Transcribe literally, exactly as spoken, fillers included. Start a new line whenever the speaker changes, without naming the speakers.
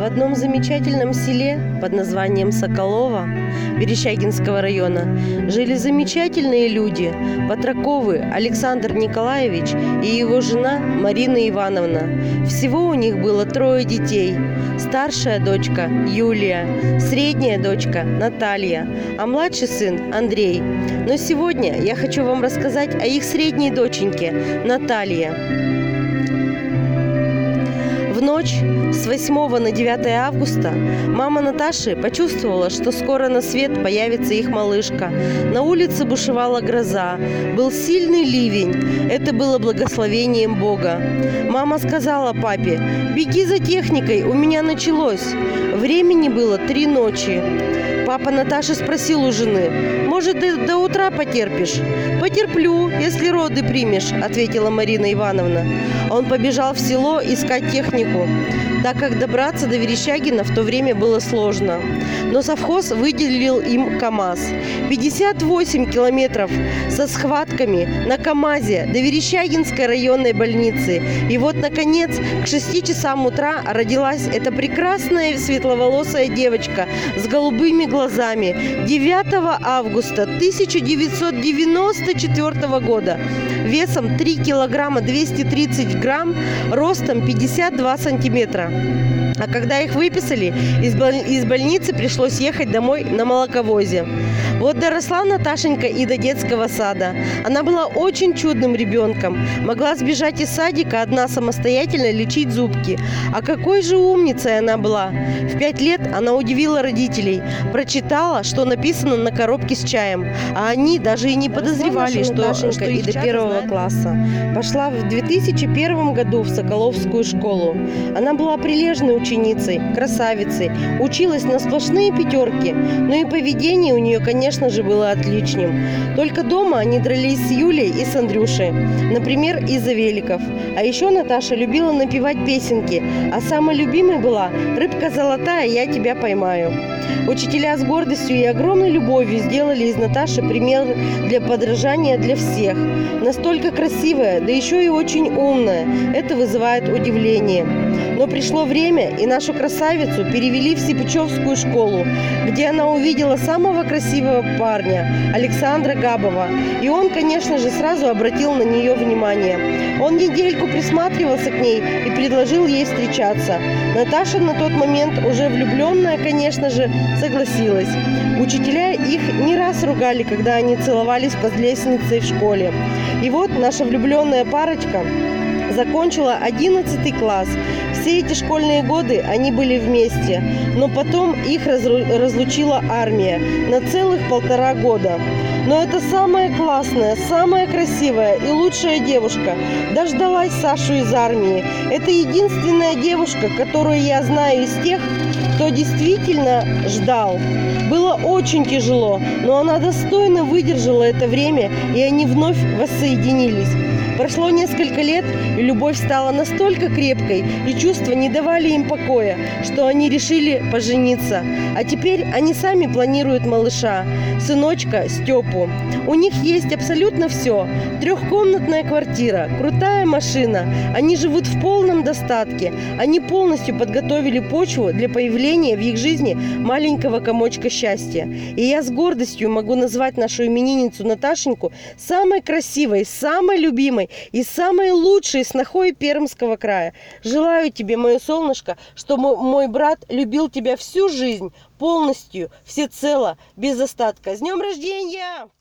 одном замечательном селе под названием Соколово Верещагинского района жили замечательные люди – Батраковы Александр Николаевич и его жена Марина Ивановна. Всего у них было трое детей. Старшая дочка Юлия, средняя дочка Наталья, а младший сын Андрей. Но сегодня я хочу вам рассказать о их средней доченьке Наталье. В ночь с восьмого на девятое августа мама Наташи почувствовала, что скоро на свет появится их малышка. На улице бушевала гроза, был сильный ливень. Это было благословением Бога. Мама сказала папе: «Беги за техникой, у меня началось». Времени было три ночи. Папа Наташи спросил у жены: «Может, ты до утра потерпишь?» «Потерплю, если роды примешь», – ответила Марина Ивановна. Он побежал в село искать технику, так как добраться до Верещагина в то время было сложно. Но совхоз выделил им КАМАЗ. пятьдесят восемь километров со схватками на КАМАЗе до Верещагинской районной больницы. И вот, наконец, к шести часам утра родилась эта прекрасная светловолосая девочка с голубыми глазами девятого августа тысяча девятьсот девяносто четвёртого года, весом три килограмма двести тридцать грамм, ростом пятьдесят два сантиметра. А когда их выписали, из, боль... из больницы пришлось ехать домой на молоковозе. Вот доросла Наташенька и до детского сада. Она была очень чудным ребенком. Могла сбежать из садика одна самостоятельно лечить зубки. А какой же умницей она была! В пять лет она удивила родителей. Прочитала, что написано на коробке с чаем. А они даже и не подозревали, что, что и до первого класса. Пошла в две тысячи первом году в Соколовскую школу. Она была прилежной ученицей, красавицей, училась на сплошные пятерки. Но и поведение у нее, конечно, Конечно же, было отличным. Только дома они дрались с Юлей и с Андрюшей. Например, из-за великов. А еще Наташа любила напевать песенки. А самой любимой была «Рыбка золотая, я тебя поймаю». Учителя с гордостью и огромной любовью сделали из Наташи пример для подражания для всех. Настолько красивая, да еще и очень умная. Это вызывает удивление. Но пришло время, и нашу красавицу перевели в Сипачевскую школу, где она увидела самого красивого парня, Александра Габова. И он, конечно же, сразу обратил на нее внимание. Он недельку присматривался к ней и предложил ей встречаться. Наташа на тот момент, уже влюбленная, конечно же, согласилась. Учителя их не раз ругали, когда они целовались под лестницей в школе. И вот наша влюбленная парочка закончила одиннадцатый класс. Все эти школьные годы они были вместе, но потом их разлучила армия на целых полтора года. Но это самая классная, самая красивая и лучшая девушка дождалась Сашу из армии. Это единственная девушка, которую я знаю из тех, кто действительно ждал. Было очень тяжело, но она достойно выдержала это время, и они вновь воссоединились. Прошло несколько лет, и любовь стала настолько крепкой, и чувства не давали им покоя, что они решили пожениться. А теперь они сами планируют малыша, сыночка Степу. У них есть абсолютно все. Трехкомнатная квартира, крутая машина. Они живут в полном достатке. Они полностью подготовили почву для появления в их жизни маленького комочка счастья. И я с гордостью могу назвать нашу именинницу Наташеньку самой красивой, самой любимой и самой лучшей снохой Пермского края. Желаю тебе, мое солнышко, чтобы мой брат любил тебя всю жизнь, полностью, всецело, без остатка. С днем рождения!